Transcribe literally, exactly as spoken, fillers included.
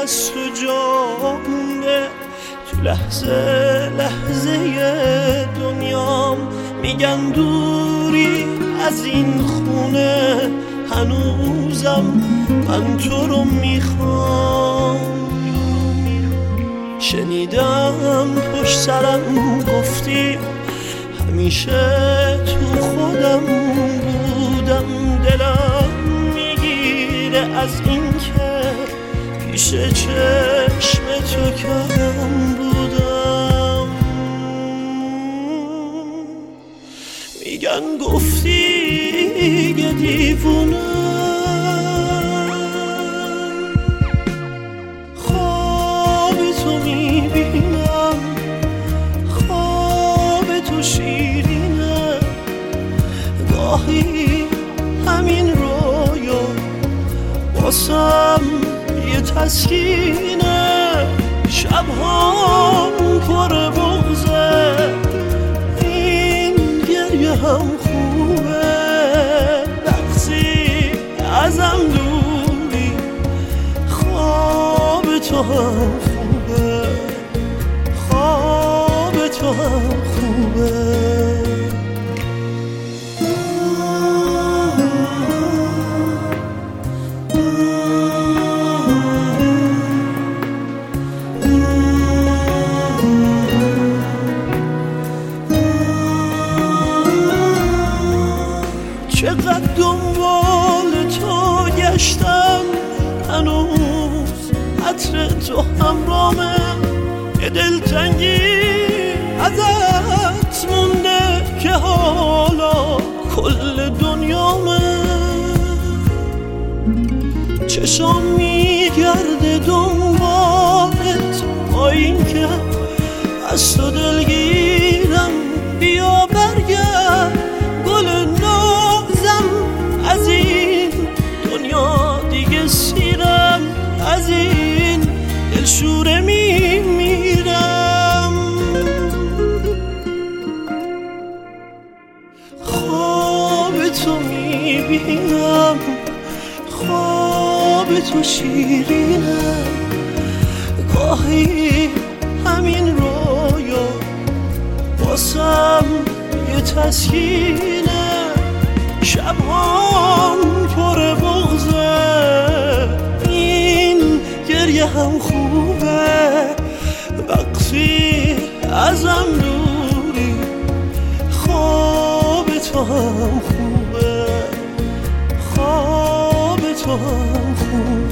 از تو جا مونده، تو لحظه لحظه دنیام میگن دوری از این خونه، هنوزم من تو رو میخوام. شنیدم پشت سرم گفتی همیشه تو خودم بودم، دلم میگیره از این که پیش چشم تو کم بودم. میگن گفتی که دیوونه، خواب تو میبینم، خواب تو شیرینه، گاهی همین رویا واسم یه تسکینه، شبهام پر بغضه، این گریه هم خوبه، وقتی ازم دوری خواب تو هم خوبه، خواب تو هم خوبه. چقدر دنبال تو گشتم، هنوز عطر تو همرامه، یه دلتنگی ازت مونده که حالا کل دنیامه. چشام میگرده دنبالت با این که از تو دلگیرم، بیا برگرد گل نازم، از این دنیا دیگه سیرم، از این دلشوره میمیرم. خواب تو میبینم، خواب تو شیرینه، گاهی همین رویا واسم یه تسکینه، شبهام پر بغضه، این گریه هم خوبه، وقتی ازم دوری خواب تو هم خوبه، خواب تو هم خوبه.